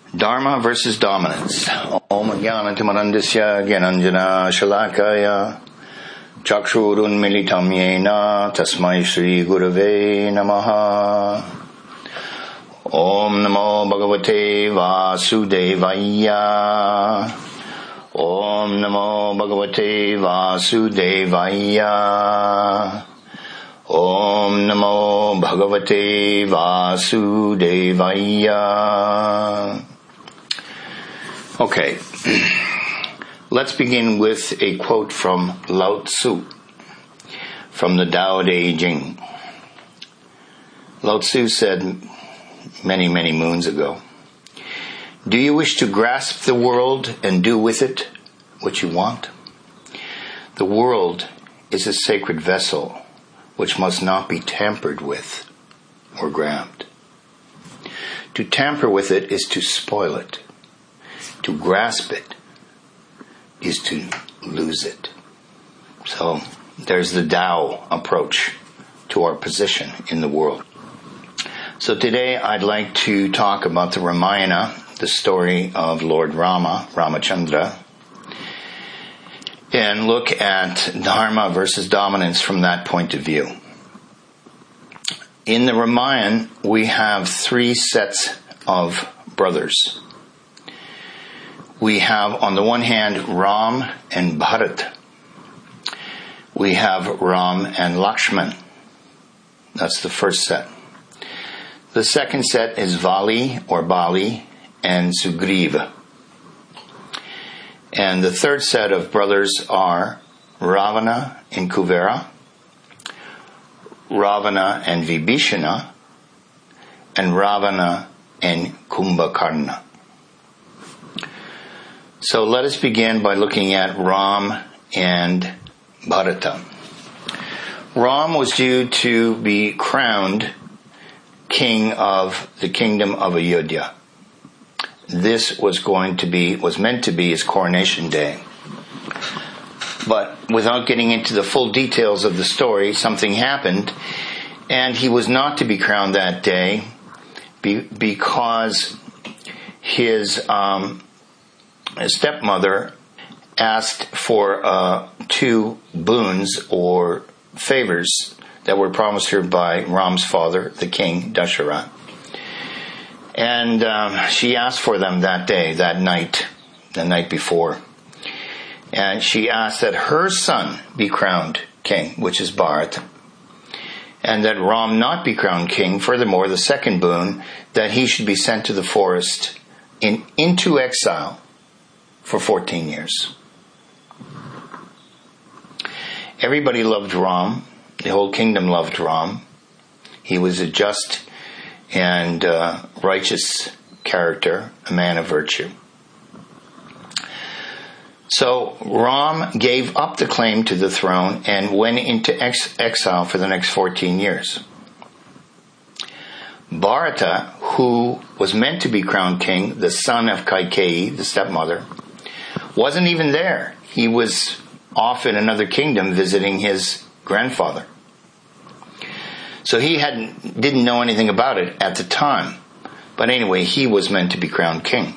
Dharma versus dominance. Om Jnanatimandasya Gyananjana Shalakaya Chakshurun Militam Yena Tasmai Shri Gurave Namaha. Om Namo Bhagavate Vasudevaya. Om Namo Bhagavate Vasudevaya. Om Namo Bhagavate Vasudevaya. Okay, let's begin with a quote from Lao Tzu from the Tao Te Ching. Lao Tzu said many, many moons ago, "Do you wish to grasp the world and do with it what you want? The world is a sacred vessel which must not be tampered with or grabbed. To tamper with it is to spoil it. To grasp it is to lose it." So there's the Tao approach to our position in the world. So today I'd like to talk about the Ramayana, the story of Lord Rama, Ramachandra, and look at Dharma versus dominance from that point of view. In the Ramayana, we have three sets of brothers. We have, on the one hand, Ram and Bharat. We have Ram and Lakshman. That's the first set. The second set is Vali or Bali and Sugriva. And the third set of brothers are Ravana and Kuvera, Ravana and Vibhishana, and Ravana and Kumbhakarna. So let us begin by looking at Ram and Bharata. Ram was due to be crowned king of the kingdom of Ayodhya. This was meant to be his coronation day. But without getting into the full details of the story, something happened, and he was not to be crowned that day because his stepmother asked for two boons or favors that were promised her by Ram's father, the king, Dasharatha. And she asked for them that night, the night before. And she asked that her son be crowned king, which is Bharat, and that Ram not be crowned king. Furthermore, the second boon, that he should be sent to the forest into exile for 14 years. Everybody loved Ram. The whole kingdom loved Ram. He was a just and righteous character, a man of virtue. So Ram gave up the claim to the throne and went into exile for the next 14 years. Bharata, who was meant to be crowned king, the son of Kaikeyi, the stepmother, wasn't even there. He was off in another kingdom visiting his grandfather. So he didn't know anything about it at the time. But anyway, he was meant to be crowned king.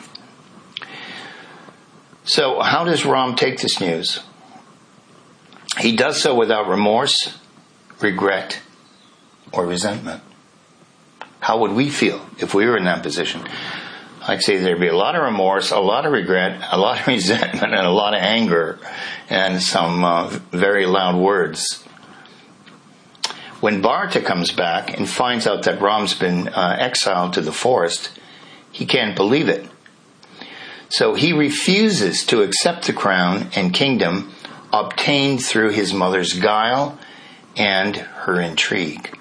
So how does Ram take this news? He does so without remorse, regret, or resentment. How would we feel if we were in that position? I'd say there'd be a lot of remorse, a lot of regret, a lot of resentment, and a lot of anger, and some very loud words. When Bharata comes back and finds out that Ram's been exiled to the forest, he can't believe it. So he refuses to accept the crown and kingdom obtained through his mother's guile and her intrigue.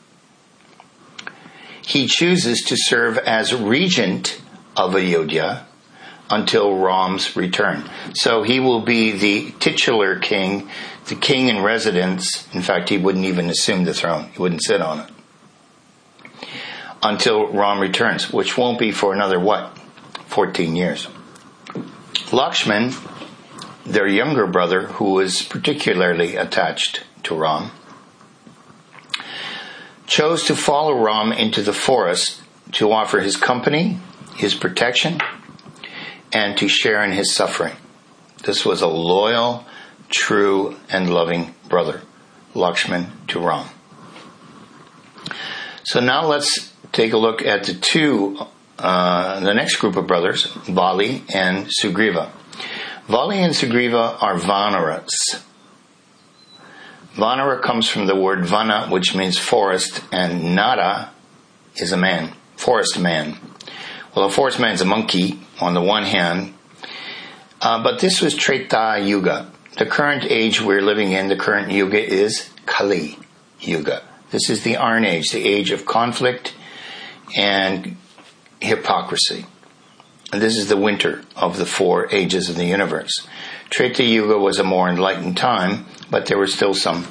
He chooses to serve as regent of Ayodhya until Ram's return. So he will be the titular king, the king in residence. In fact, he wouldn't even assume the throne. He wouldn't sit on it. Until Ram returns, which won't be for another, 14 years. Lakshman, their younger brother, who was particularly attached to Ram, chose to follow Ram into the forest to offer his company his protection and to share in his suffering. This was a loyal, true, and loving brother, Lakshman to Ram. So now let's take a look at the next group of brothers, Vali and Sugriva. Vali and Sugriva are Vanaras. Vanara comes from the word Vana, which means forest, and Nara is a man, forest man. Well, a forest man is a monkey on the one hand, but this was Treta Yuga. The current age we're living in, the current Yuga, is Kali Yuga. This is the Iron Age, the age of conflict and hypocrisy. And this is the winter of the 4 ages of the universe. Treta Yuga was a more enlightened time, but there were still some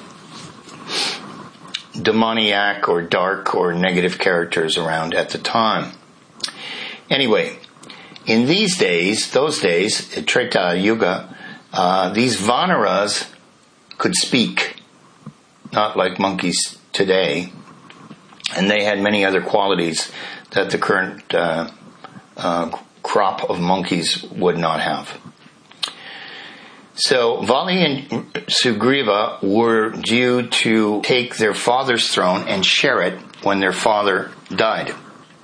demoniac or dark or negative characters around at the time. Anyway, in those days, Treta Yuga, these Vanaras could speak, not like monkeys today, and they had many other qualities that the current crop of monkeys would not have. So Vali and Sugriva were due to take their father's throne and share it when their father died.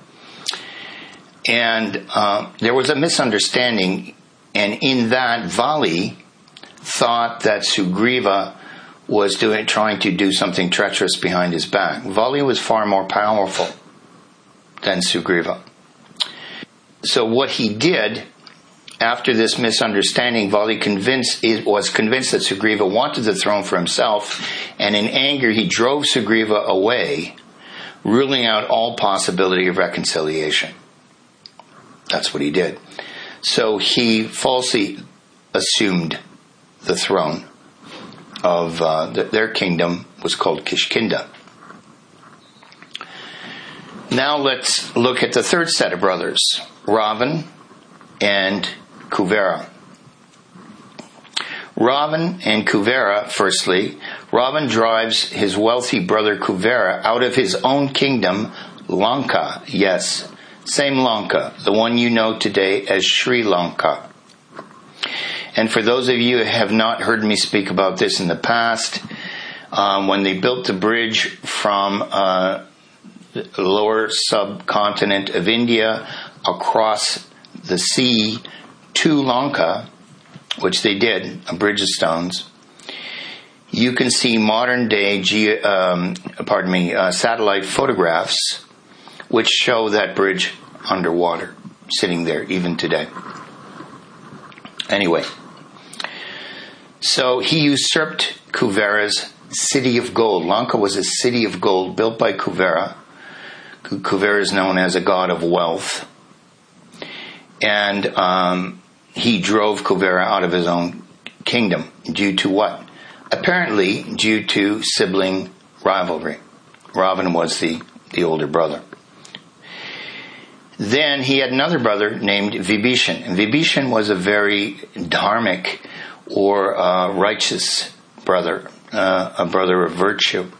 And there was a misunderstanding, and in that Vali thought that Sugriva was trying to do something treacherous behind his back. Vali was far more powerful than Sugriva. So what he did, after this misunderstanding, Vali was convinced that Sugriva wanted the throne for himself, and in anger he drove Sugriva away, ruling out all possibility of reconciliation. That's what he did. So he falsely assumed the throne of their kingdom, was called Kishkinda. Now let's look at the third set of brothers, Ravan and Kuvera. Ravan and Kuvera, firstly, Ravan drives his wealthy brother Kuvera out of his own kingdom, Lanka. Yes, same Lanka, the one you know today as Sri Lanka. And for those of you who have not heard me speak about this in the past, when they built the bridge from the lower subcontinent of India across the sea to Lanka, which they did, a bridge of stones, you can see modern day satellite photographs which show that bridge underwater, sitting there even today. Anyway, so he usurped Kuvera's city of gold. Lanka was a city of gold built by Kuvera. Kuvera is known as a god of wealth. And he drove Kuvera out of his own kingdom. Due to what? Apparently due to sibling rivalry. Ravan was the older brother. Then he had another brother named Vibhishan. And Vibhishan was a very dharmic or righteous brother, a brother of virtue.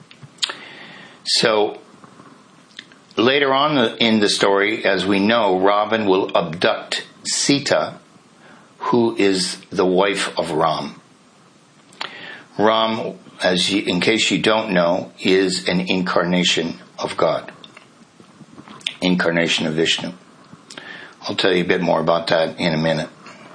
So later on in the story, as we know, Ravan will abduct Sita, who is the wife of Ram. Ram, in case you don't know, is an incarnation of God. Incarnation of Vishnu. I'll tell you a bit more about that in a minute.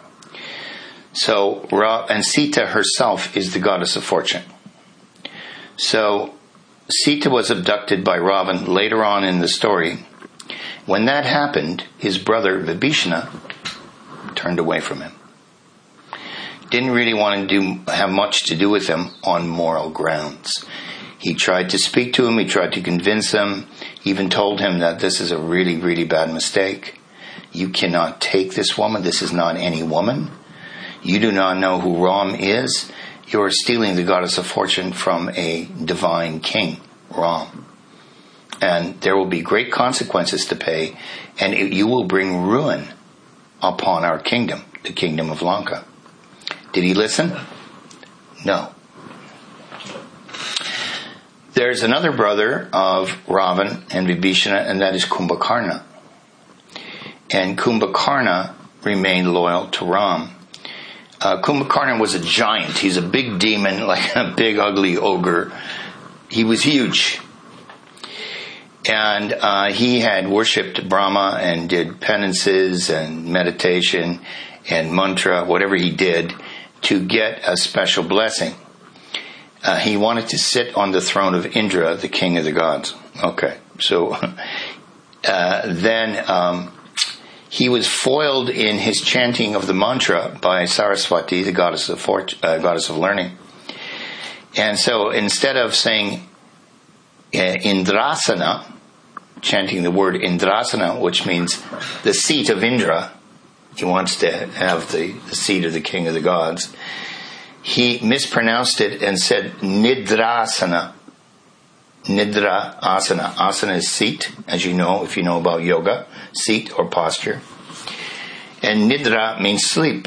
So, and Sita herself is the goddess of fortune. So, Sita was abducted by Ravan later on in the story. When that happened, his brother Vibhishana turned away from him. Didn't really want to have much to do with him on moral grounds. He tried to speak to him, he tried to convince him, even told him that this is a really, really bad mistake. You cannot take this woman, this is not any woman. You do not know who Ram is. You are stealing the goddess of fortune from a divine king, Ram. And there will be great consequences to pay, and you will bring ruin upon our kingdom, the kingdom of Lanka. Did he listen? No. There's another brother of Ravan and Vibhishana, and that is Kumbhakarna. and Kumbhakarna remained loyal to Ram. Kumbhakarna was a giant. He's a big demon, like a big ugly ogre. He was huge. And he had worshipped Brahma and did penances and meditation and mantra, whatever he did, to get a special blessing. He wanted to sit on the throne of Indra, the king of the gods. Okay, so then he was foiled in his chanting of the mantra by Saraswati, the goddess of learning. And so instead of saying Indrasana, chanting the word Indrasana, which means the seat of Indra, he wants to have the seat of the king of the gods, he mispronounced it and said Nidrasana. Nidra asana. Asana is seat, as you know, if you know about yoga, seat or posture. And nidra means sleep.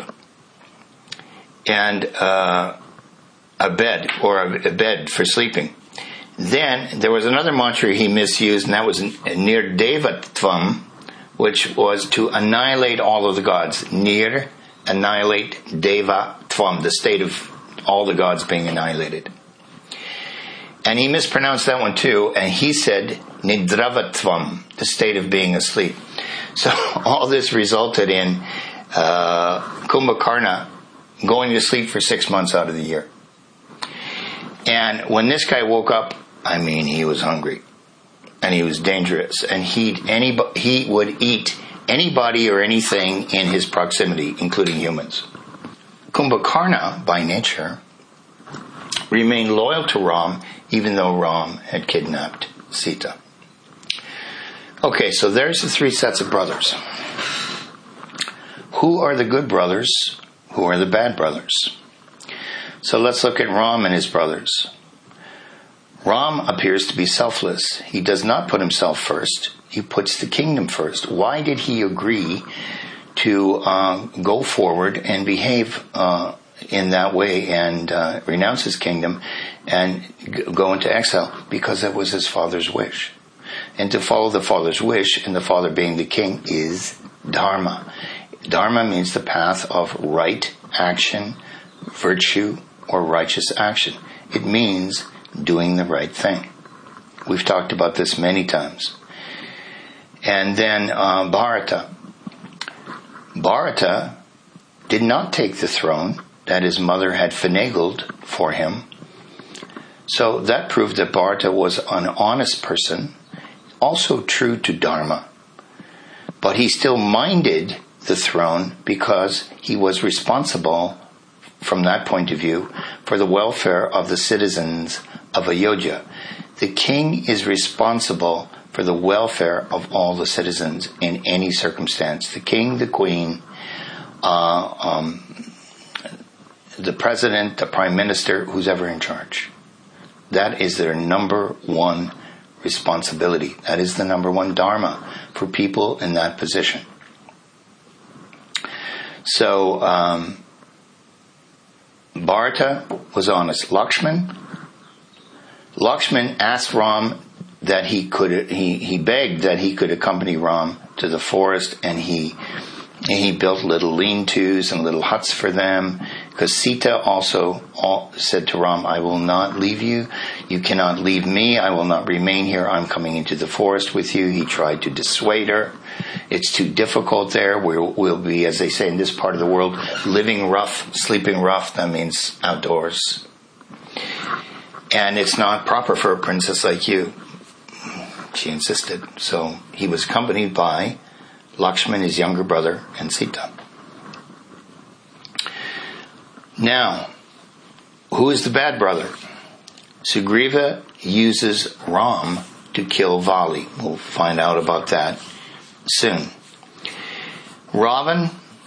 And a bed, or a bed for sleeping. Then there was another mantra he misused, and that was Nirdevatvam, which was to annihilate all of the gods. Nir, annihilate, Devatvam, the state of all the gods being annihilated. And he mispronounced that one too, and he said Nidravatvam, the state of being asleep. So all this resulted in Kumbhakarna going to sleep for 6 months out of the year. And when this guy woke up, I mean, he was hungry. And he was dangerous. And he would eat anybody or anything in his proximity, including humans. Kumbhakarna, by nature, remained loyal to Ram, even though Ram had kidnapped Sita. Okay, so there's the 3 sets of brothers. Who are the good brothers? Who are the bad brothers? So let's look at Ram and his brothers. Ram appears to be selfless. He does not put himself first. He puts the kingdom first. Why did he agree to go forward and behave in that way and renounce his kingdom and go into exile? Because it was his father's wish. And to follow the father's wish, and the father being the king, is dharma. Dharma means the path of right action, virtue, or righteous action. It means doing the right thing. We've talked about this many times. And then Bharata. Bharata did not take the throne that his mother had finagled for him. So that proved that Bharata was an honest person, also true to Dharma. But he still minded the throne because he was responsible, from that point of view, for the welfare of the citizens of Ayodhya. The king is responsible for the welfare of all the citizens in any circumstance. The king, the queen, the president, the prime minister, who's ever in charge. That is their number one responsibility. That is the number one dharma for people in that position. So, Bharata was honest. Lakshman asked Ram that he begged that he could accompany Ram to the forest, and he built little lean-tos and little huts for them, because Sita also said to Ram, I will not leave you. You cannot leave me. I will not remain here. I'm coming into the forest with you. He tried to dissuade her. It's too difficult there. We'll be, as they say in this part of the world, living rough, sleeping rough. That means outdoors. And it's not proper for a princess like you. She insisted. So he was accompanied by Lakshman, his younger brother, and Sita. Now, who is the bad brother? Sugriva uses Ram to kill Vali. We'll find out about that soon. Ravan,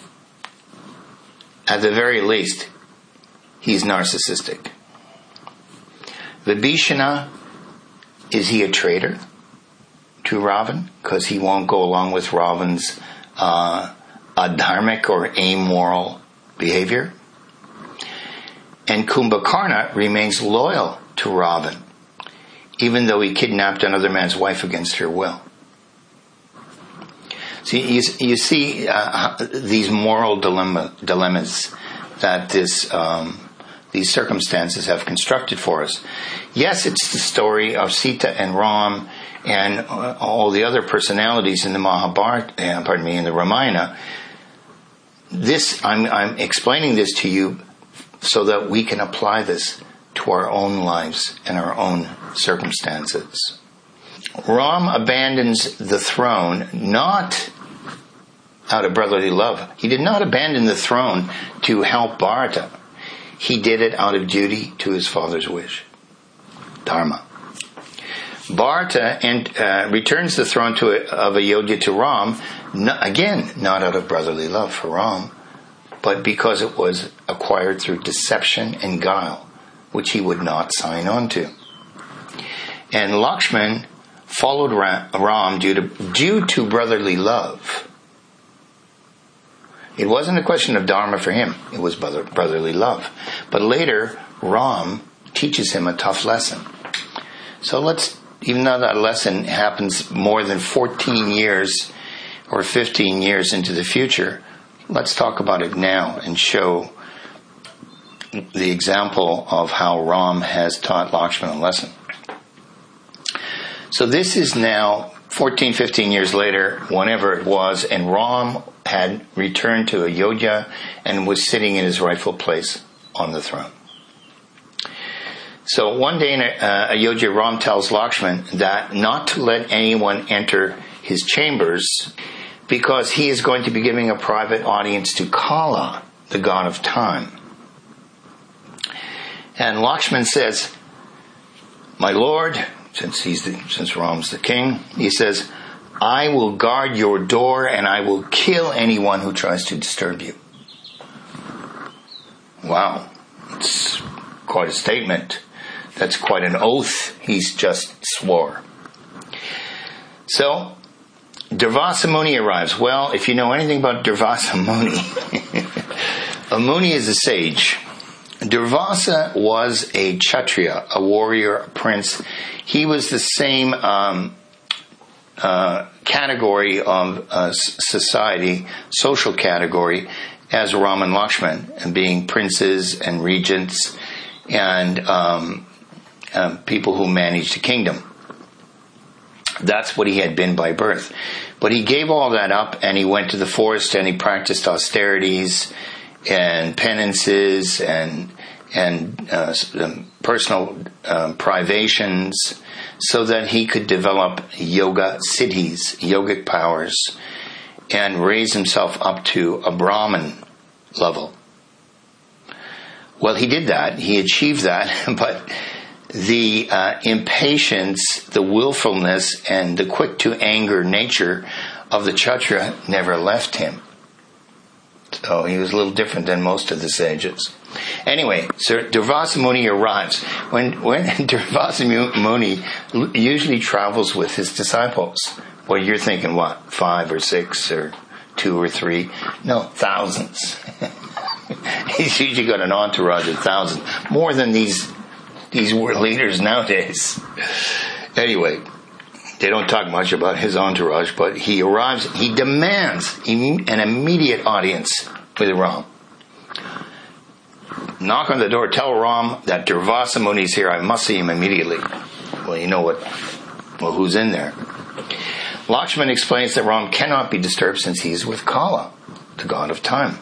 at the very least, he's narcissistic. Vibhishana, is he a traitor to Ravan? Because he won't go along with Ravan's adharmic or amoral behavior. And Kumbhakarna remains loyal to Ravan, even though he kidnapped another man's wife against her will. See, you see these moral dilemmas that these circumstances have constructed for us. Yes, it's the story of Sita and Ram and all the other personalities in the Mahabharata, in the Ramayana. I'm explaining this to you so that we can apply this to our own lives and our own circumstances. Ram abandons the throne not out of brotherly love. He did not abandon the throne to help Bharata. He did it out of duty to his father's wish. Dharma. Bharata returns the throne of Ayodhya to Ram, again, not out of brotherly love for Ram, but because it was acquired through deception and guile, which he would not sign on to. And Lakshman followed Ram due to brotherly love. It wasn't a question of dharma for him. It was brotherly love. But later, Ram teaches him a tough lesson. So even though that lesson happens more than 14 years or 15 years into the future, let's talk about it now and show the example of how Ram has taught Lakshman a lesson. So this is now 14, 15 years later, whenever it was, and Ram had returned to Ayodhya and was sitting in his rightful place on the throne. So one day in Ayodhya, Ram tells Lakshman that not to let anyone enter his chambers because he is going to be giving a private audience to Kala, the god of time. And Lakshman says, "My lord," since Ram's the king, he says, "I will guard your door and I will kill anyone who tries to disturb you." Wow, it's quite a statement. That's quite an oath he's just swore. So, Durvasa Muni arrives. Well, if you know anything about Durvasa Muni, a Muni is a sage. Durvasa was a Kshatriya, a warrior, a prince. He was the same category of society, social category, as Ram and Lakshman, and being princes and regents and people who managed a kingdom. That's what he had been by birth. But he gave all that up and he went to the forest and he practiced austerities and penances and personal privations so that he could develop yoga siddhis, yogic powers, and raise himself up to a Brahman level. Well, he did that. He achieved that, but the impatience, the willfulness, and the quick-to-anger nature of the Kshatriya never left him. So he was a little different than most of the sages. Anyway, so Durvasa Muni arrives. When Durvasa Muni usually travels with his disciples, well, you're thinking what, 5 or 6 or 2 or 3? No, thousands. He's usually got an entourage of thousands, more than these world leaders nowadays. Anyway, they don't talk much about his entourage, but he arrives, he demands an immediate audience with Ram. Knock on the door, tell Ram that Durvasa Muni is here, I must see him immediately. Well, you know who's in there? Lakshman explains that Ram cannot be disturbed since he is with Kala, the god of time.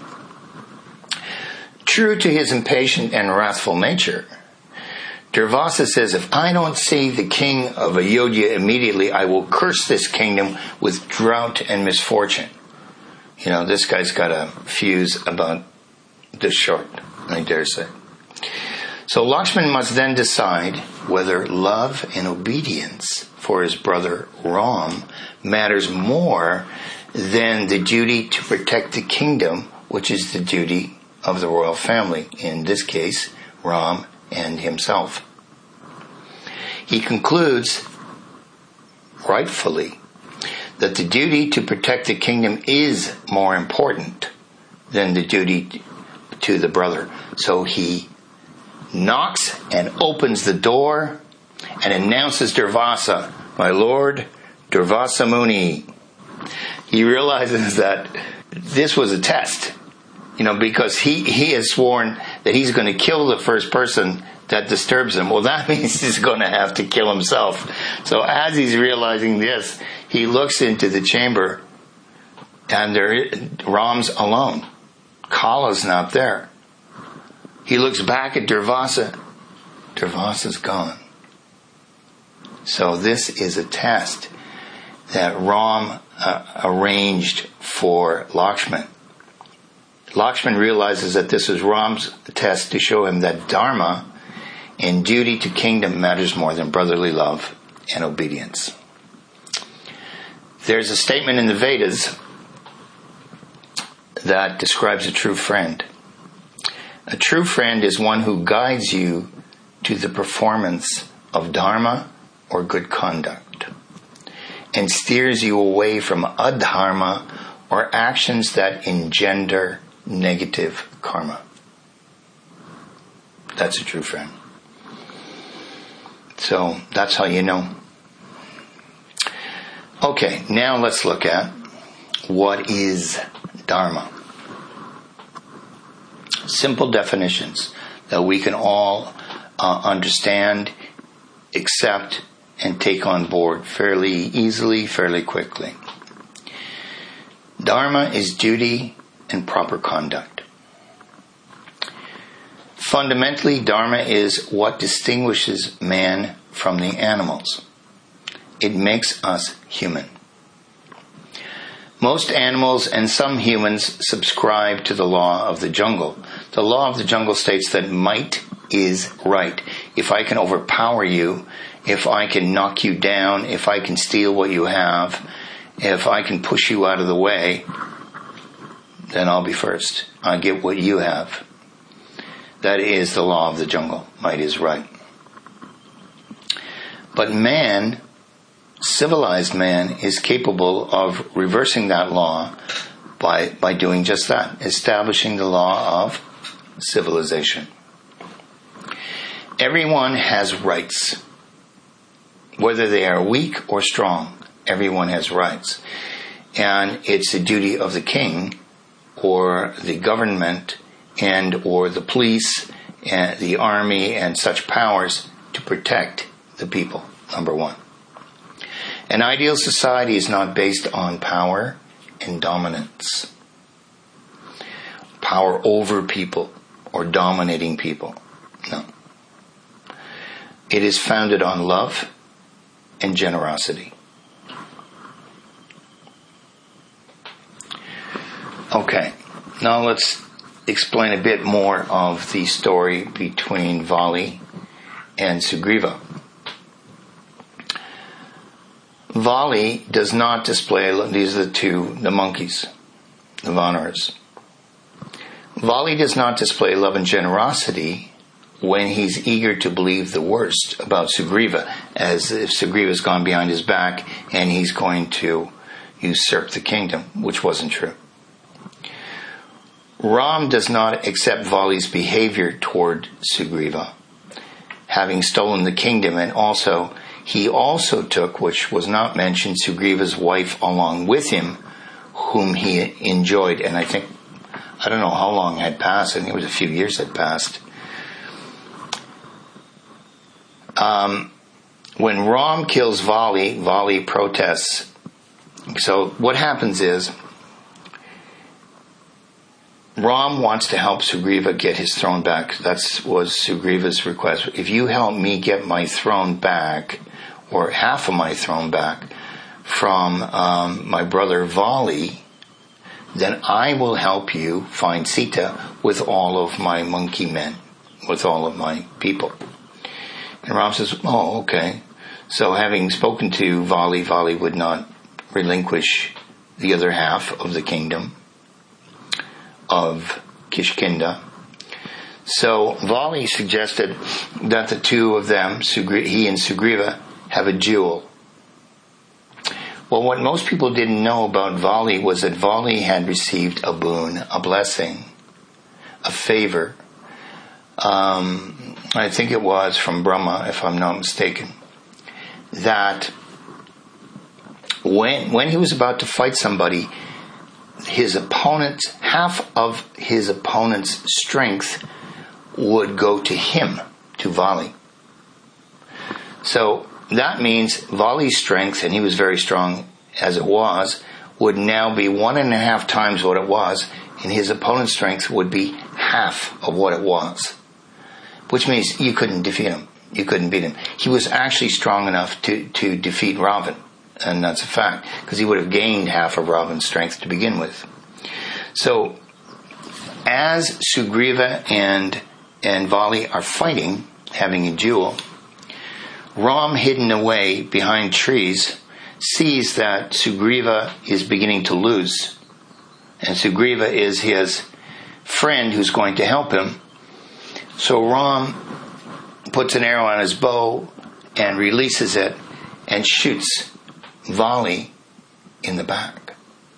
True to his impatient and wrathful nature, Durvasa says, if I don't see the king of Ayodhya immediately, I will curse this kingdom with drought and misfortune. You know, this guy's got a fuse about this short, I dare say. So Lakshman must then decide whether love and obedience for his brother Ram matters more than the duty to protect the kingdom, which is the duty of the royal family, in this case, Ram and himself. He concludes, rightfully, that the duty to protect the kingdom is more important than the duty to the brother. So he knocks and opens the door and announces Durvasa, my lord, Durvasa Muni. he realizes that this was a test, because he has sworn that he's going to kill the first person that disturbs him. Well, that means he's going to have to kill himself. So as he's realizing this, he looks into the chamber, and Ram's alone. Kala's not there. He looks back at Durvasa. Durvasa's gone. So this is a test that Ram arranged for Lakshman. Lakshman realizes that this is Ram's test to show him that dharma and duty to kingdom matters more than brotherly love and obedience. There's a statement in the Vedas that describes a true friend. A true friend is one who guides you to the performance of dharma or good conduct and steers you away from adharma or actions that engender negative karma. That's a true friend. So that's how you know. Okay, now let's look at what is dharma. Simple definitions that we can all understand, accept, and take on board fairly easily, fairly quickly. Dharma is duty and proper conduct. Fundamentally, dharma is what distinguishes man from the animals. It makes us human. Most animals and some humans subscribe to the law of the jungle. The law of the jungle states that might is right. If I can overpower you, if I can knock you down, if I can steal what you have, if I can push you out of the way, then I'll be first. I'll get what you have. That is the law of the jungle. Might is right. But man, civilized man, is capable of reversing that law by doing just that, establishing the law of civilization. Everyone has rights. Whether they are weak or strong, everyone has rights. And it's the duty of the king or the government and or the police and the army and such powers to protect the people, number one. An ideal society is not based on power and dominance. Power over people or dominating people. No. It is founded on love and generosity. Okay, now let's explain a bit more of the story between Vali and Sugriva. Vali does not display, these are the monkeys, the Vanaras. Vali does not display love and generosity when he's eager to believe the worst about Sugriva, as if Sugriva's gone behind his back and he's going to usurp the kingdom, which wasn't true. Ram does not accept Vali's behavior toward Sugriva, having stolen the kingdom, and he also took, which was not mentioned, Sugriva's wife along with him, whom he enjoyed. And I don't know how long had passed. I think it was a few years had passed. When Ram kills Vali, Vali protests. So what happens is, Ram wants to help Sugriva get his throne back. That was Sugriva's request. If you help me get my throne back, or half of my throne back, from my brother Vali, then I will help you find Sita with all of my monkey men, with all of my people. And Ram says, oh, okay. So having spoken to Vali, Vali would not relinquish the other half of the kingdom of Kishkinda. So Vali suggested that the two of them, he and Sugriva, have a duel. Well, what most people didn't know about Vali was that Vali had received a boon, a blessing, a favor. I think it was from Brahma, if I'm not mistaken, that when he was about to fight somebody, half of his opponent's strength would go to him, to Vali. So that means Vali's strength, and he was very strong as it was, would now be 1.5 times what it was, and his opponent's strength would be half of what it was. Which means you couldn't defeat him. You couldn't beat him. He was actually strong enough to defeat Ravan. And that's a fact, because he would have gained half of Ravan's strength to begin with. So, as Sugriva and Vali are fighting, having a duel, Ram, hidden away behind trees, sees that Sugriva is beginning to lose. And Sugriva is his friend who's going to help him. So Ram puts an arrow on his bow and releases it and shoots Vali in the back.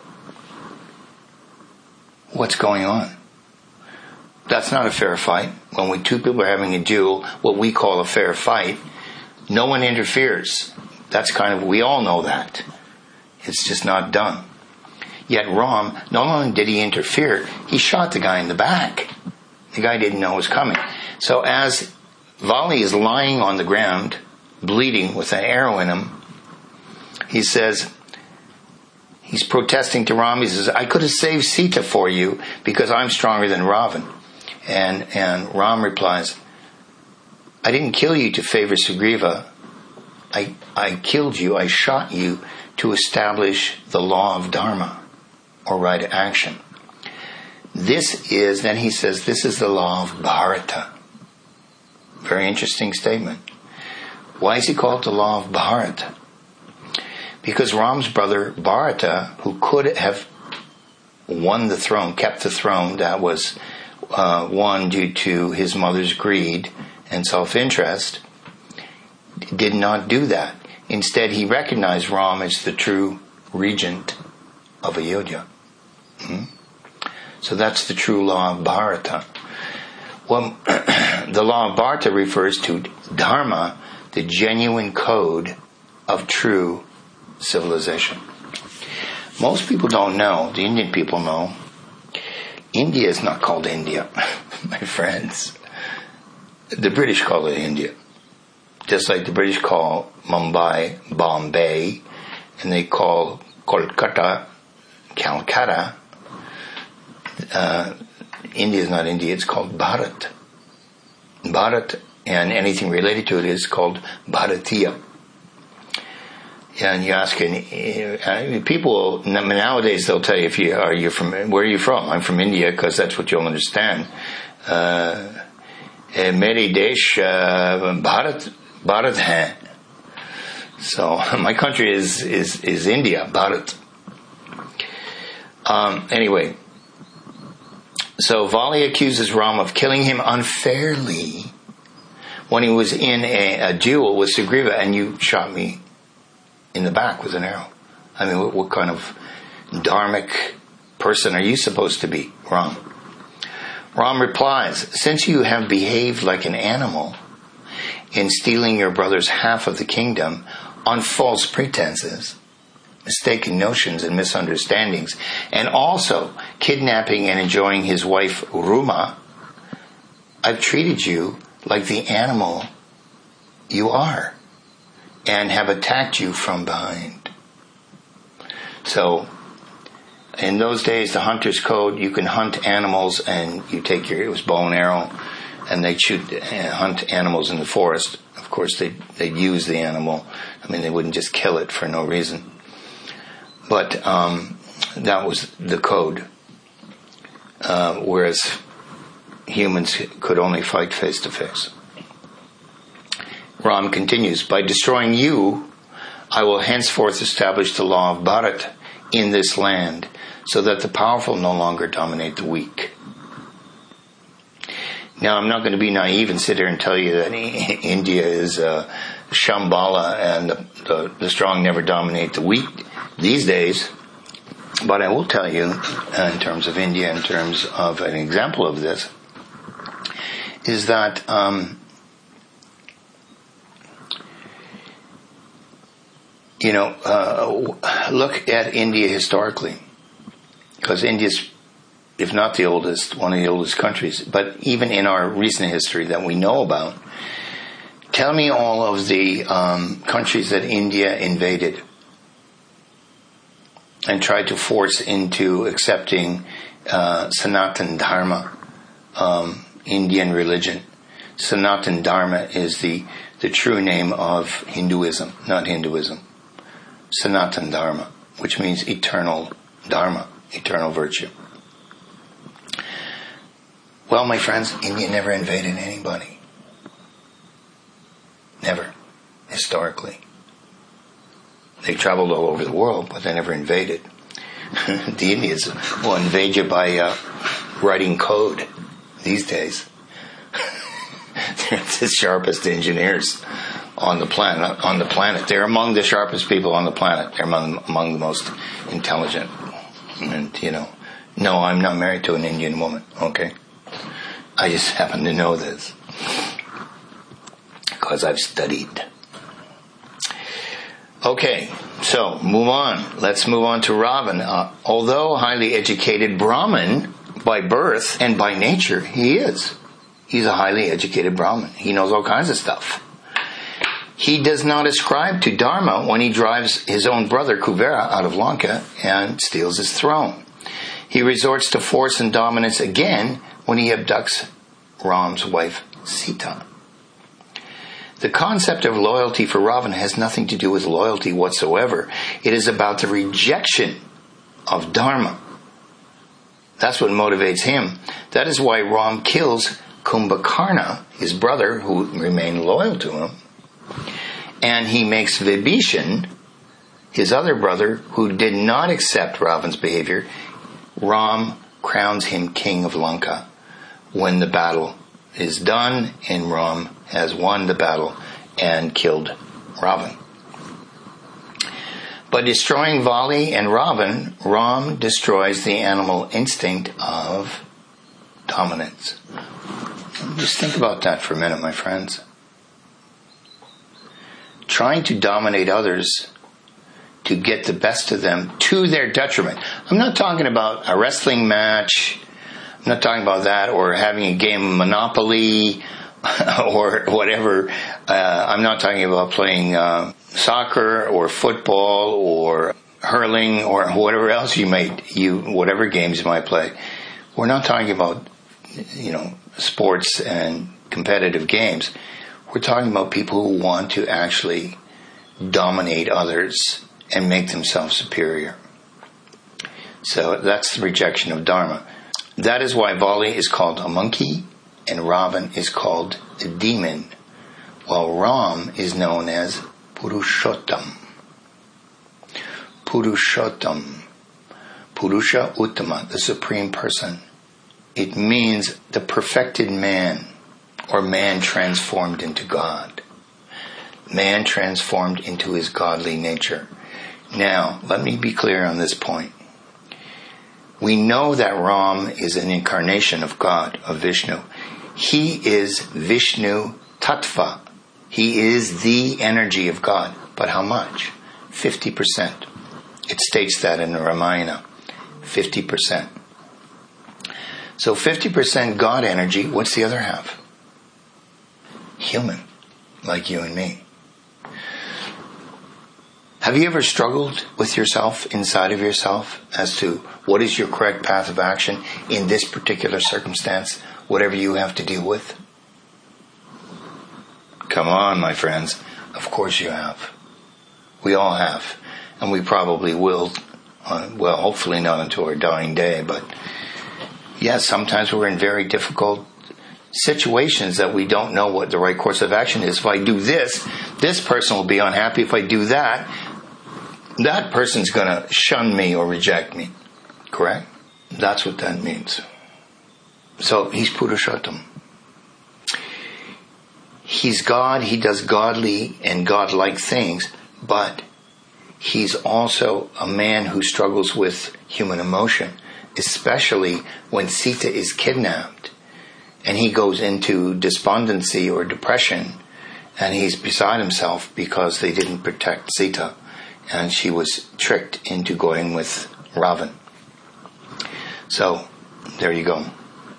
What's going on? That's not a fair fight. When two people are having a duel, what we call a fair fight, no one interferes. We all know that. It's just not done. Yet Ram, not only did he interfere, he shot the guy in the back. The guy didn't know it was coming. So as Vali is lying on the ground, bleeding with an arrow in him, he says, he's protesting to Ram. He says, I could have saved Sita for you because I'm stronger than Ravan. And Ram replies, I didn't kill you to favor Sugriva. I killed you, I shot you to establish the law of Dharma, or right action. Then he says, this is the law of Bharata. Very interesting statement. Why is he called the law of Bharata? Because Ram's brother Bharata, who could have won the throne, kept the throne that was won due to his mother's greed and self-interest, did not do that. Instead, he recognized Ram as the true regent of Ayodhya. So that's the true law of Bharata. Well, the law of Bharata refers to Dharma, the genuine code of true civilization. Most people don't know, the Indian people know, India is not called India, my friends. The British call it India. Just like the British call Mumbai Bombay, and they call Kolkata Calcutta. India is not India, it's called Bharat. Bharat, and anything related to it, is called Bharatiya. And you ask people nowadays, they'll tell you where are you from? I'm from India, because that's what you'll understand. Meri desh Bharat hai. So my country is India, Bharat. Anyway, so Vali accuses Ram of killing him unfairly when he was in a duel with Sugriva, and you shot me in the back with an arrow. I mean, what kind of dharmic person are you supposed to be, Ram? Ram replies, since you have behaved like an animal in stealing your brother's half of the kingdom on false pretenses, mistaken notions and misunderstandings, and also kidnapping and enjoying his wife Ruma, I've treated you like the animal you are and have attacked you from behind. So, in those days, the hunter's code, you can hunt animals, and it was bow and arrow, and they'd hunt animals in the forest. Of course, they'd use the animal. I mean, they wouldn't just kill it for no reason. But that was the code. Whereas humans could only fight face to face. Ram continues, by destroying you, I will henceforth establish the law of Bharat in this land, so that the powerful no longer dominate the weak. Now, I'm not going to be naive and sit here and tell you that India is Shambhala and the strong never dominate the weak these days. But I will tell you, in terms of India, in terms of an example of this, is that Look at India historically, because India's, if not the oldest, one of the oldest countries, but even in our recent history that we know about, tell me all of the countries that India invaded and tried to force into accepting Sanatan Dharma, Indian religion. Sanatan Dharma is the true name of Hinduism, not Hinduism. Sanatan Dharma, which means eternal Dharma, eternal virtue. Well, my friends, India never invaded anybody. Never. Historically. They traveled all over the world, but they never invaded. The Indians will invade you by writing code these days. They're the sharpest engineers on the planet. They're among the sharpest people on the planet. They're among the most intelligent. And, no, I'm not married to an Indian woman, okay? I just happen to know this because I've studied. Okay, so move on. Let's move on to Ravan. Although highly educated Brahmin by birth and by nature, he's a highly educated Brahmin. He knows all kinds of stuff. He does not ascribe to Dharma when he drives his own brother Kuvera out of Lanka and steals his throne. He resorts to force and dominance again when he abducts Ram's wife Sita. The concept of loyalty for Ravan has nothing to do with loyalty whatsoever. It is about the rejection of Dharma. That's what motivates him. That is why Ram kills Kumbhakarna, his brother, who remained loyal to him. And he makes Vibhishan, his other brother, who did not accept Ravan's behavior. Ram crowns him king of Lanka when the battle is done and Ram has won the battle and killed Ravan. By destroying Vali and Ravan, Ram destroys the animal instinct of dominance. Just think about that for a minute, my friends. Trying to dominate others to get the best of them to their detriment. I'm not talking about a wrestling match. I'm not talking about that, or having a game of Monopoly or whatever. I'm not talking about playing soccer or football or hurling or whatever else whatever games you might play. We're not talking about, sports and competitive games. We're talking about people who want to actually dominate others and make themselves superior. So that's the rejection of Dharma. That is why Vali is called a monkey and Ravan is called a demon, while Ram is known as Purushottam. Purushottam. Purusha Uttama, the Supreme Person. It means the perfected man, or man transformed into God. Man transformed into his godly nature. Now, let me be clear on this point. We know that Ram is an incarnation of God, of Vishnu. He is Vishnu Tattva. He is the energy of God. But how much? 50%. It states that in the Ramayana. 50%. So 50% God energy, what's the other half? Human, like you and me. Have you ever struggled with yourself, inside of yourself, as to what is your correct path of action in this particular circumstance, whatever you have to deal with? Come on, my friends. Of course you have. We all have. And we probably will, hopefully not until our dying day, but yes, sometimes we're in very difficult situations that we don't know what the right course of action is. If I do this, this person will be unhappy. If I do that, that person's going to shun me or reject me. Correct? That's what that means. So he's Purushottam. He's God. He does godly and godlike things, but he's also a man who struggles with human emotion, especially when Sita is kidnapped and he goes into despondency or depression and he's beside himself because they didn't protect Sita. and she was tricked into going with Ravan. So, there you go.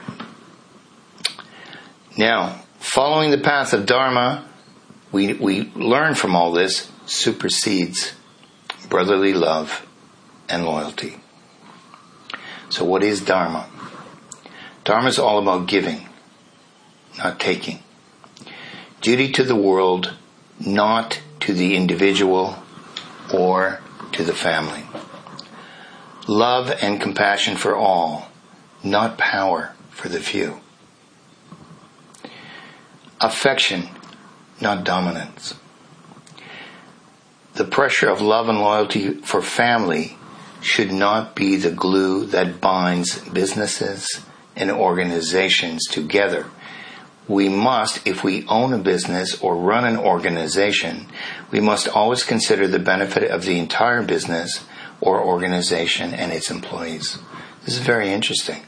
Now, following the path of Dharma, we learn from all this, supersedes brotherly love and loyalty. So what is Dharma? Dharma is all about giving, not taking. Duty to the world, not to the individual or to the family. Love and compassion for all, not power for the few. Affection, not dominance. The pressure of love and loyalty for family should not be the glue that binds businesses and organizations together. We must, if we own a business or run an organization, we must always consider the benefit of the entire business or organization and its employees. This is very interesting.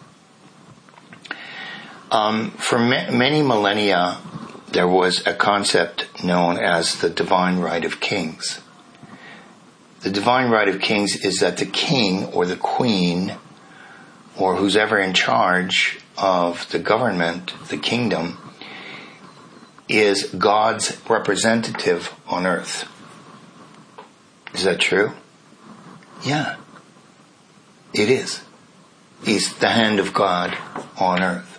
For many millennia, there was a concept known as the divine right of kings. The divine right of kings is that the king or the queen or who's ever in charge of the government, the kingdom, is God's representative on earth. Is that true? Yeah, it is. He's the hand of God on earth.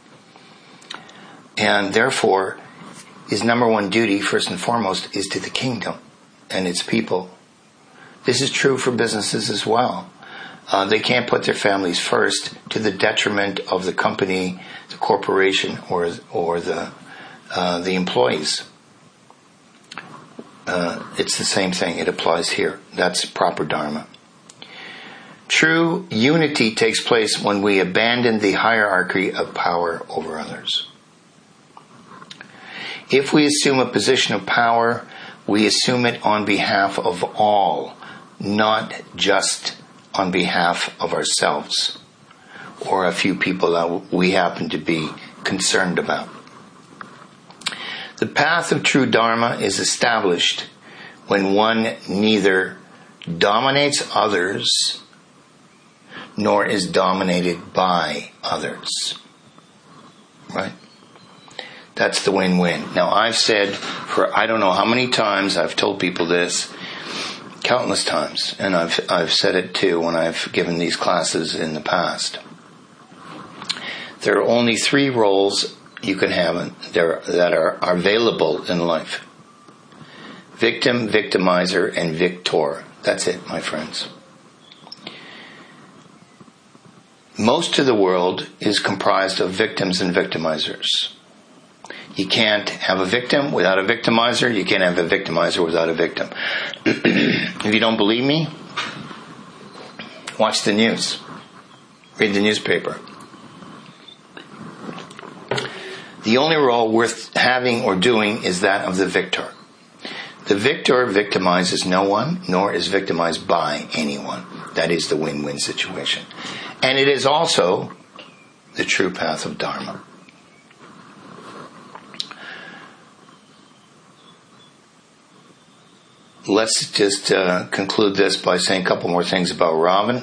And therefore, his number one duty, first and foremost, is to the kingdom and its people. This is true for businesses as well. They can't put their families first to the detriment of the company, the corporation, or the employees. It's the same thing. It applies here. That's proper Dharma. True unity takes place when we abandon the hierarchy of power over others. If we assume a position of power, we assume it on behalf of all, not just on behalf of ourselves or a few people that we happen to be concerned about. The path of true Dharma is established when one neither dominates others nor is dominated by others. Right? That's the win-win. Now, I've said for I don't know how many times I've told people this, countless times, and I've said it too when I've given these classes in the past. There are only 3 roles you can have that are available in life. Victim, victimizer, and victor. That's it, my friends. Most of the world is comprised of victims and victimizers. You can't have a victim without a victimizer. You can't have a victimizer without a victim. If you don't believe me, watch the news. Read the newspaper. The only role worth having or doing is that of the victor. The victor victimizes no one, nor is victimized by anyone. That is the win-win situation. And it is also the true path of Dharma. Let's just conclude this by saying a couple more things about Ravan.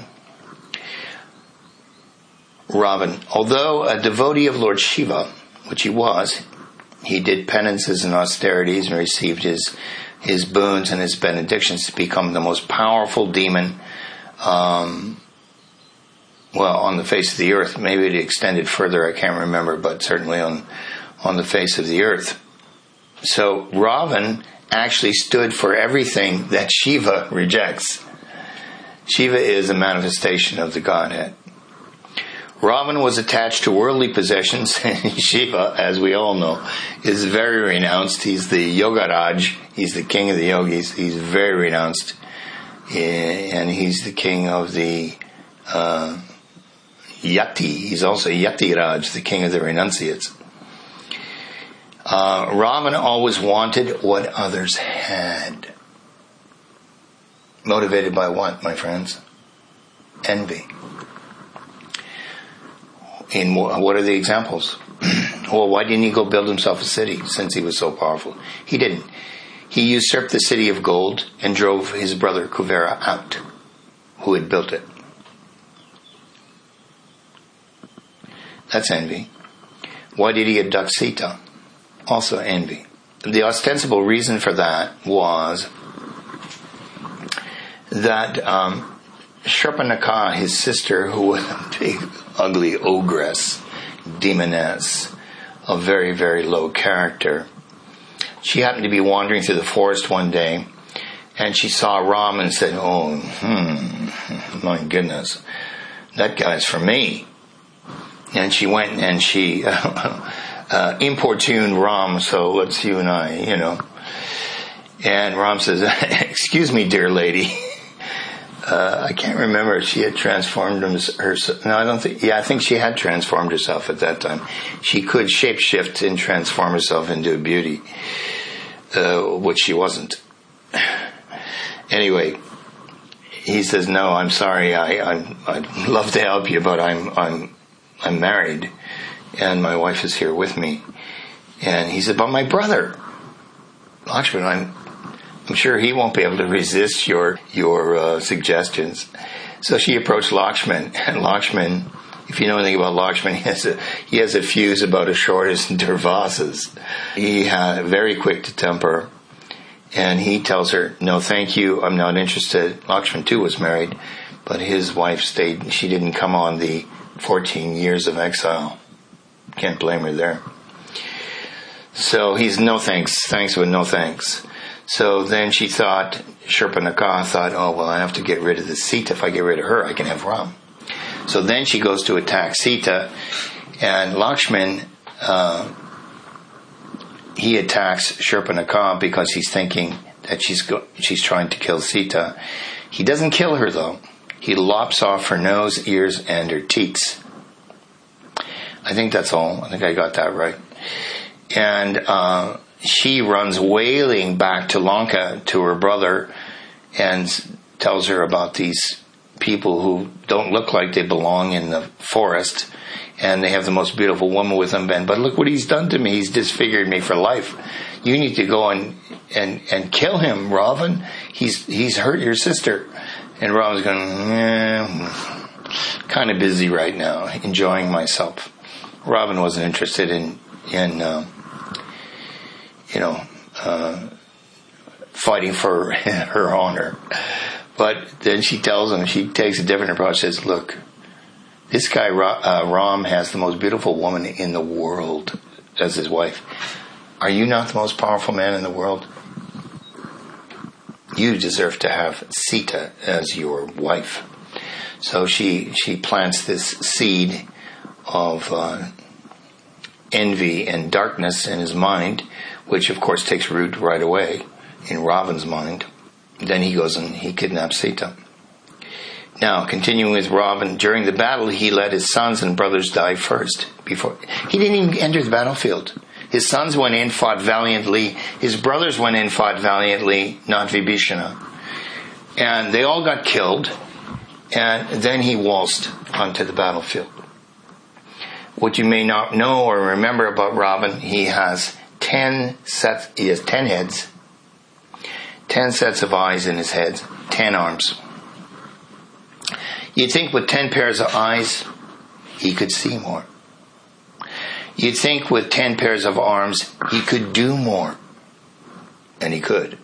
Ravan, although a devotee of Lord Shiva, which he was, he did penances and austerities and received his boons and his benedictions to become the most powerful demon, on the face of the earth. Maybe it extended further, I can't remember, but certainly on the face of the earth. So Ravan actually stood for everything that Shiva rejects. Shiva is a manifestation of the Godhead. Ravan was attached to worldly possessions. Shiva, as we all know, is very renounced. He's the Yogaraj. He's the king of the yogis. He's very renounced. And he's the king of the Yati. He's also Yatiraj, the king of the renunciates. Ravan always wanted what others had. Motivated by what, my friends? Envy. And what are the examples? Well, why didn't he go build himself a city since he was so powerful? He didn't. he usurped the city of gold and drove his brother Kuvera out, who had built it. That's envy. Why did he abduct Sita? Also envy. The ostensible reason for that was that Shurpanakha, his sister, who was a big, ugly ogress, demoness, of very, very low character, she happened to be wandering through the forest one day, and she saw Ram and said, "Oh, my goodness, that guy's for me." And she went and she importuned Ram, so let's you and I, And Ram says, "Excuse me, dear lady." I can't remember if she had transformed herself. No, I don't think. Yeah, I think she had transformed herself at that time. She could shapeshift and transform herself into a beauty, which she wasn't. Anyway, he says, "No, I'm sorry. I'd love to help you, but I'm married, and my wife is here with me." And he said, "But my brother, Lakshman, I'm sure he won't be able to resist your suggestions." So she approached Lakshman, and Lakshman, if you know anything about Lakshman, he has a fuse about as short as Durvasa's. He had very quick to temper, and he tells her, "No, thank you, I'm not interested." Lakshman too was married, but his wife stayed. She didn't come on the 14 years of exile. Can't blame her there. So he's no thanks but no thanks. So then she thought, Shurpanakha thought, "Oh, well, I have to get rid of the Sita. If I get rid of her, I can have Ram." So then she goes to attack Sita, and Lakshman, he attacks Shurpanakha because he's thinking that she's trying to kill Sita. He doesn't kill her, though. He lops off her nose, ears, and her teats. I think that's all. I think I got that right. And she runs wailing back to Lanka to her brother and tells her about these people who don't look like they belong in the forest, and they have the most beautiful woman with them. But look what he's done to me. He's disfigured me for life. You need to go and kill him, Ravan. He's hurt your sister. And Ravan's going, kind of busy right now, enjoying myself. Ravan wasn't interested in fighting for her honor. But then she tells him, she takes a different approach, says, "Look, this guy Ram has the most beautiful woman in the world as his wife. Are you not the most powerful man in the world? You deserve to have Sita as your wife." So she plants this seed of envy and darkness in his mind, which of course takes root right away in Ravan's mind. Then he goes and he kidnaps Sita. Now, continuing with Ravan, during the battle, he let his sons and brothers die first. Before he didn't even enter the battlefield. His sons went in, fought valiantly. His brothers went in, fought valiantly, not Vibhishana. And they all got killed. And then he waltzed onto the battlefield. What you may not know or remember about Ravan, he has 10 heads, 10 sets of eyes in his head, 10 arms. You'd think with 10 pairs of eyes, he could see more. You'd think with 10 pairs of arms, he could do more. And he could.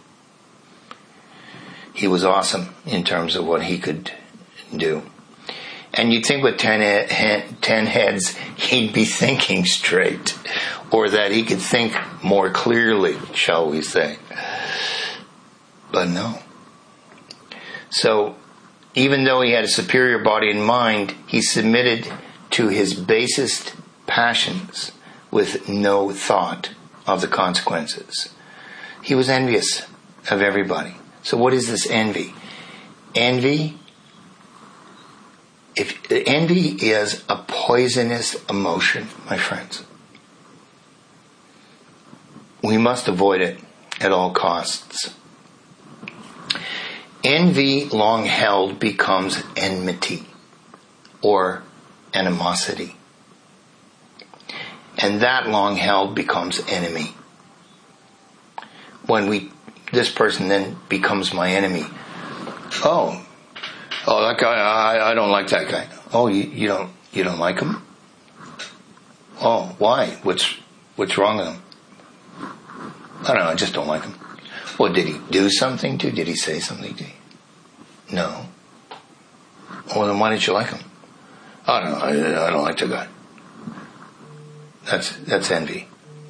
He was awesome in terms of what he could do. And you'd think with 10 heads, he'd be thinking straight. Or that he could think more clearly, shall we say. But no. So, even though he had a superior body and mind, he submitted to his basest passions with no thought of the consequences. He was envious of everybody. So what is this envy? Envy is a poisonous emotion, my friends. We must avoid it at all costs. Envy, long held, becomes enmity or animosity. And that long held becomes enemy. When we this person then becomes my enemy. Oh, that guy, I don't like that guy. Oh, you don't like him? Oh, why? What's wrong with him? I don't know, I just don't like him. Well, did he do something to you? Did he say something to you? No. Well, then why didn't you like him? I don't know, I don't like the guy. That's envy,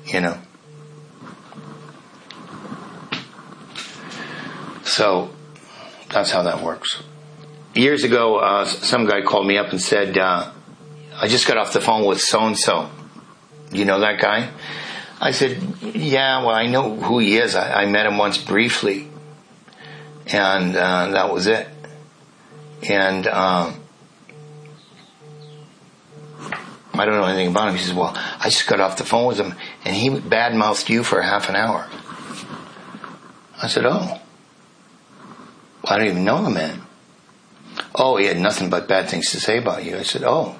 So, that's how that works. Years ago, some guy called me up and said, I just got off the phone with so-and-so. You know that guy? I said, yeah, well, I know who he is. I met him once briefly. And that was it. And I don't know anything about him. He says, well, I just got off the phone with him, and he bad-mouthed you for half an hour. I said, oh. I don't even know the man. Oh, he had nothing but bad things to say about you. I said, oh.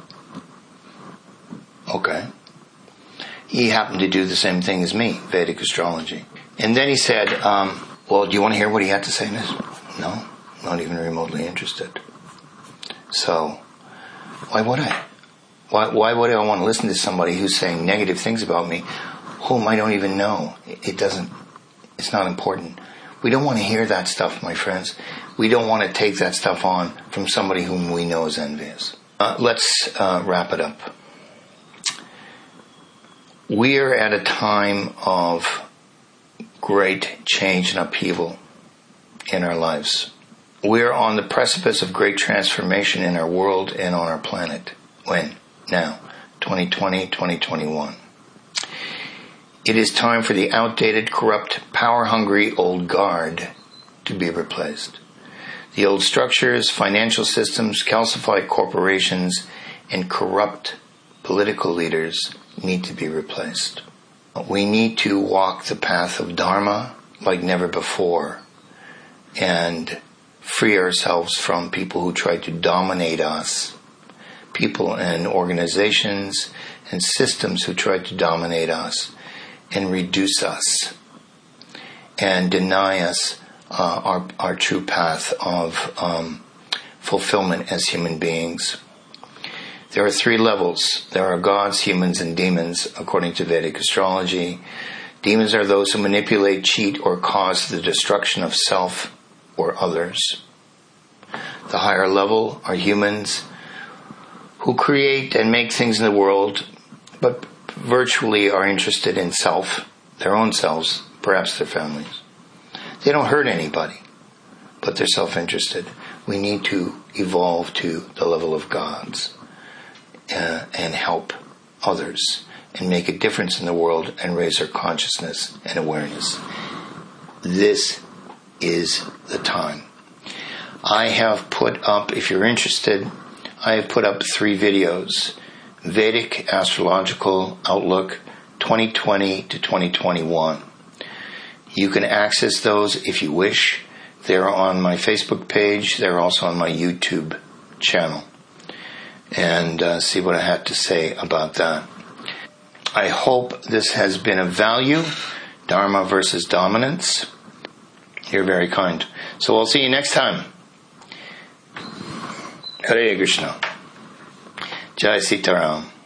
Okay. He happened to do the same thing as me, Vedic astrology. And then he said, well, do you want to hear what he had to say in this? No, not even remotely interested. So, why would I? Why would I want to listen to somebody who's saying negative things about me, whom I don't even know? It's not important. We don't want to hear that stuff, my friends. We don't want to take that stuff on from somebody whom we know is envious. Let's wrap it up. We are at a time of great change and upheaval in our lives. We're on the precipice of great transformation in our world and on our planet. When? Now. 2020, 2021. It is time for the outdated, corrupt, power-hungry old guard to be replaced. The old structures, financial systems, calcified corporations, and corrupt political leaders need to be replaced. We need to walk the path of Dharma like never before and free ourselves from people who try to dominate us, people and organizations and systems who try to dominate us and reduce us and deny us our true path of fulfillment as human beings. There are 3 levels. There are gods, humans, and demons, according to Vedic astrology. Demons are those who manipulate, cheat, or cause the destruction of self or others. The higher level are humans who create and make things in the world, but virtually are interested in self, their own selves, perhaps their families. They don't hurt anybody, but they're self-interested. We need to evolve to the level of gods and help others and make a difference in the world and raise our consciousness and awareness. This is the time. I have put up, if you're interested, I have put up 3 videos. Vedic Astrological Outlook 2020 to 2021. You can access those if you wish. They're on my Facebook page. They're also on my YouTube channel. And see what I had to say about that. I hope this has been of value. Dharma versus dominance. You're very kind. So I'll see you next time. Hare Krishna. Jai Sitaram.